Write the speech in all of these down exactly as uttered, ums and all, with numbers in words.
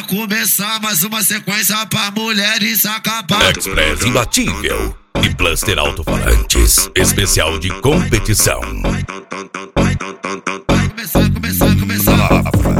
começar mais uma sequência pra mulheres acabar. Express imbatível e Blaster alto-falantes, especial de competição. Vai começar, começar, começar.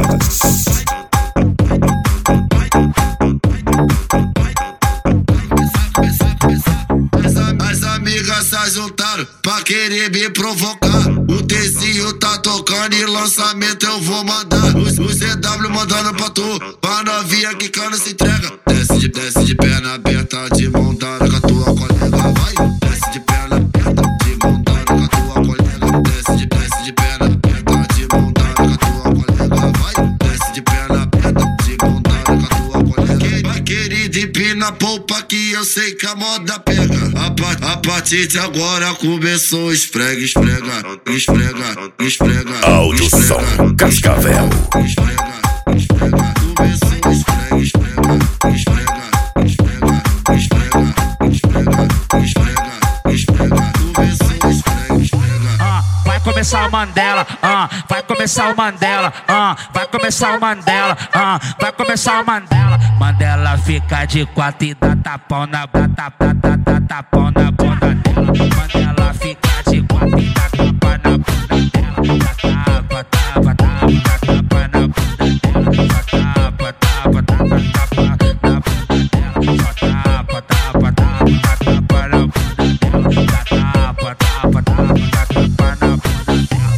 As amigas se juntaram pra querer me provocar. O Tezinho tá tocando e lançamento eu vou mandar. O C W mandando pra tu, pra novinha que cana se entrega. Desce de, desce de perna aberta, de mão dada com a tua colega. Vai, desce de perna aberta, de mão dada com a tua colega. Desce de, desce de perna aberta, de mão dada com a tua colega. Vai, desce de perna aberta, de mão dada com a tua colega. Vai, querida, empina a polpa que eu sei que a moda pega. A, pa a partir de agora começou esfrega, esfrega, esfrega, esfrega. Áudio som Cascavel. Esfrega, esfrega, começou esfrega, esfrega, esfrega, esfrega, esfrega, esfrega, esfrega, esfrega, começou esfrega, esfrega. Ah, vai começar o Mandela, ah, vai começar o Mandela, ah, vai começar o Mandela, ah, vai começar o Mandela. Mandela fica de quatro e dá tapão na dá tapa, dá dá tapão na bunda dela. Mandela fica de quatro e dá tapa na bunda dela. Dá tapa, tapa, tapa, dá tapa na bunda dela. Dá tapa, tapa, tapa, tapa na bunda dela. Dá tapa, tapa, tapa, dá tapa na bunda dela. Dá tapa, tapa, tapa, dá tapa na bunda dela.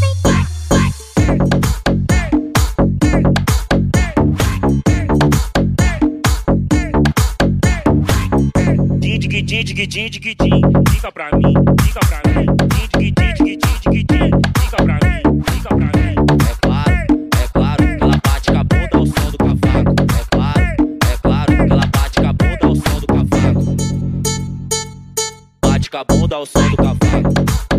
Din, dig, din, dig, din, diga pra mim, diga pra mim. Din, dig, din, dig, din, dig, din, diga pra mim, diga pra mim. É claro, é claro que ela bate com a bunda ao som do cavaco. É claro, é claro que ela bate com a bunda ao som do cavaco. Bate com a bunda ao som do cavaco.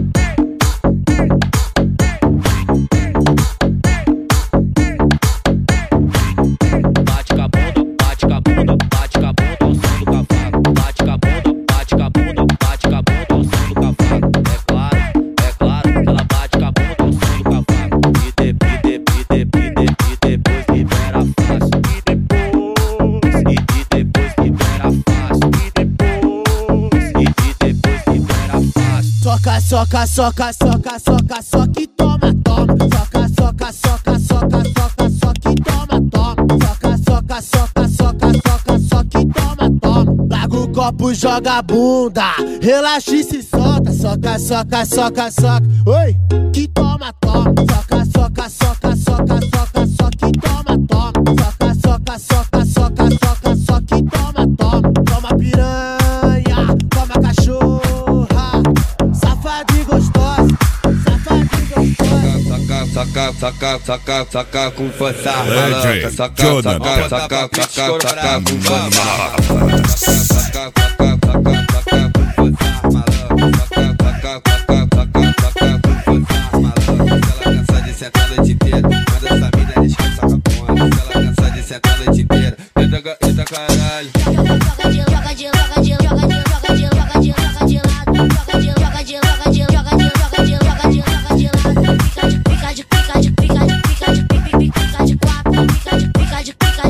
Bate com a bunda, bate com a bunda, bate com a bunda ao som do cavaco. Bate com a bunda, bate com a bunda, bate com a bunda ao som do cavaco. É claro, é claro que ela bate com a bunda ao som do cavaco. E de, e de, e de, e de, e depois libera fácil. E depois, e, e depois libera fácil. E depois, e, e depois libera fácil. Soca, soca, soca, soca, soca, soca e toma, toma. Soca, soca, soca, soca, soca, soca e toma, toma. Soca, soca, soca, soca, soca, soca e toma, toma. Larga o copo, joga a bunda, relaxa e se solta. Soca, soca, soca, soca, oi, que toma, toma. Soca, soca, soca, soca, soca, soca e toma, toma. Soca, soca, soca, soca, soca, soca e toma, toma. Toma piranha, toma cachorra, safada e gostosa, safada e gostosa. Saca, saca, saca, saca com força, maluca. Saca, saca, saca, saca, saca com força, maluca. Saca, saca, saca, saca com força, maluca. Saca, saca, saca, saca com força, maluca. Se ela cansa de sentar a noite inteira, manda essa mina descansa com a ponta. Se ela cansa de sentar a noite inteira, eita, eita caralho. Joga de, joga de, joga de, joga de, joga de, joga de, joga de lado. Joga de, joga de, joga de, joga de, joga de, joga de, joga de lado. Pica de, pica de, pica de, pica de, pica de, pica de quatro. Pica de, pica de, pica